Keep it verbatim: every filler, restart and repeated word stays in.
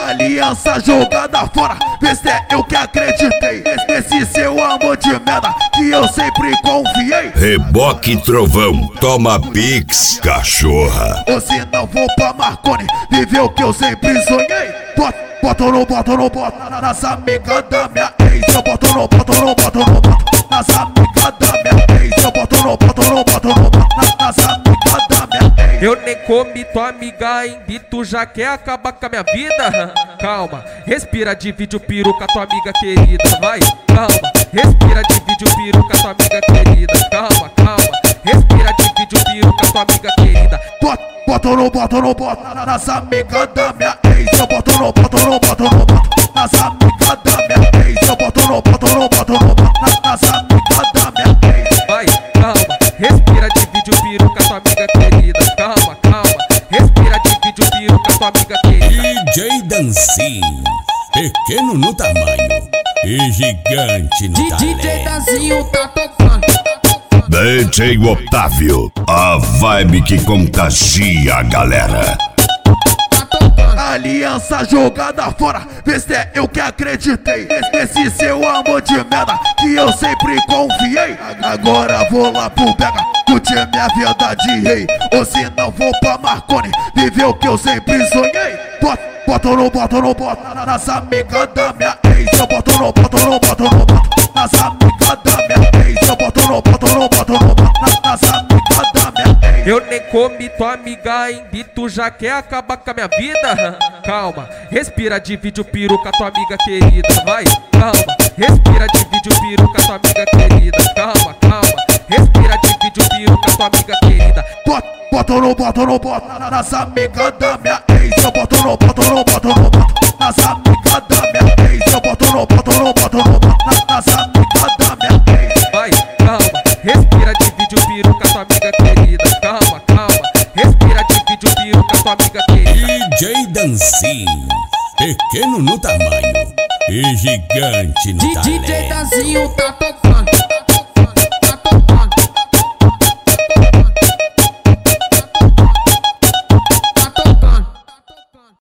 Aliança jogada fora, vê se é eu que acreditei. Esse seu amor de merda que eu sempre confiei. Reboque Trovão, toma pix, cachorra. Ou se não vou pra Marconi, viver o que eu sempre sonhei. Bota, bota ou não bota ou não bota nas amigas da minha ex. Eu boto ou não boto ou não boto ou não boto nas amigas da minha ex. Eu boto ou não boto ou não boto ou não boto nas amigas da minha ex. Eu nem comi tua amiga ainda e tu já quer acabar com a minha vida? Calma, respira, divide o peru com a tua amiga querida. Vai, calma, respira, divide o peru com a tua amiga querida. Calma, calma, respira, divide o peru com a tua amiga querida. Bota, bota ou não bota ou não bota nas amigas da minha ex. Eu boto ou não boto ou não boto ou não boto nas amigas da minha ex. Eu boto ou não boto ou não boto ou não boto nas amigas da minha ex. Vai, calma, respira, divide o peru com a tua amiga querida. Calma, calma, respira, divide o peru com a tua amiga querida. D J Dancinho, pequeno no tamanho e gigante no talento. D J Dancinho tá tocando. D J Otávio, a vibe que contagia a galera. Aliança jogada fora, vê se é eu que acreditei. Esse seu amor de merda que eu sempre confiei. Agora vou lá pro Pega, curtir minha vida de rei. Ou se não vou pra Marconi, viver o que eu sempre sonhei. Bota, bota ou não bota ou não bota nas amigas da minha ex. Eu boto ou não boto ou não boto ou não boto nas amigas da minha ex. Eu boto ou não boto ou não boto ou não boto nas amigas da minha ex. Eu nem comi tua amiga ainda e tu já quer acabar com a minha vida? Calma, respira, divide o peru com a tua amiga querida. Vai, calma, respira, divide o peru com a tua amiga querida. Calma, calma, respira, divide o peru com a tua amiga querida. Bota, bota ou não bota ou não bota nas amigas da minha ex. Eu boto ou não boto ou não boto ou não boto nas amigas da minha ex. Eu boto ou não boto ou não boto ou não boto nas amigas da minha ex. Vai, calma, respira, divide o peru com a tua amiga querida. Calma, calma, respira, divide o peru com a tua amiga querida. D J Dancinho, pequeno no tamanho e gigante no talento. D J Dancinho tá